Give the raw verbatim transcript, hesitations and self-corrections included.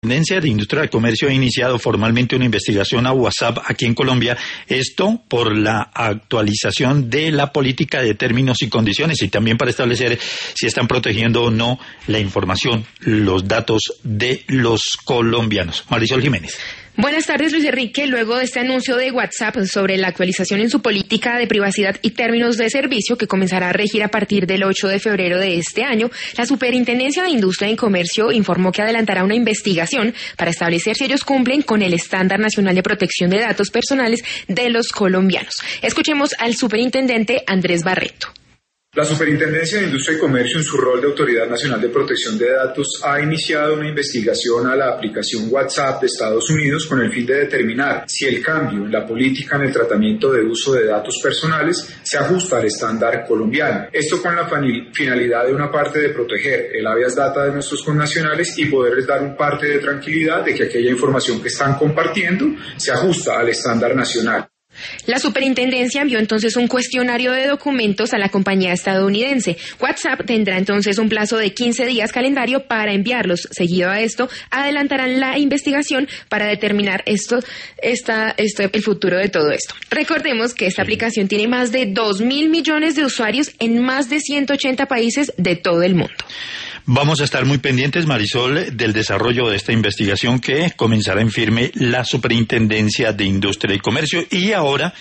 La Superintendencia de Industria y Comercio ha iniciado formalmente una investigación a WhatsApp aquí en Colombia, esto por la actualización de la política de términos y condiciones y también para establecer si están protegiendo o no la información, los datos de los colombianos. Marisol Jiménez. Buenas tardes, Luis Enrique. Luego de este anuncio de WhatsApp sobre la actualización en su política de privacidad y términos de servicio que comenzará a regir a partir del ocho de febrero de este año, la Superintendencia de Industria y Comercio informó que adelantará una investigación para establecer si ellos cumplen con el Estándar Nacional de Protección de Datos Personales de los colombianos. Escuchemos al superintendente Andrés Barreto. La Superintendencia de Industria y Comercio, en su rol de Autoridad Nacional de Protección de Datos, ha iniciado una investigación a la aplicación WhatsApp de Estados Unidos con el fin de determinar si el cambio en la política en el tratamiento de uso de datos personales se ajusta al estándar colombiano. Esto con la finalidad de una parte de proteger el habeas data de nuestros connacionales y poderles dar un parte de tranquilidad de que aquella información que están compartiendo se ajusta al estándar nacional. La superintendencia envió entonces un cuestionario de documentos a la compañía estadounidense. WhatsApp tendrá entonces un plazo de quince días calendario para enviarlos. Seguido a esto, adelantarán la investigación para determinar esto, esta, esto, el futuro de todo esto. Recordemos que esta aplicación tiene más de dos mil millones de usuarios en más de ciento ochenta países de todo el mundo. Vamos a estar muy pendientes, Marisol, del desarrollo de esta investigación que comenzará en firme la Superintendencia de Industria y Comercio. Y ahora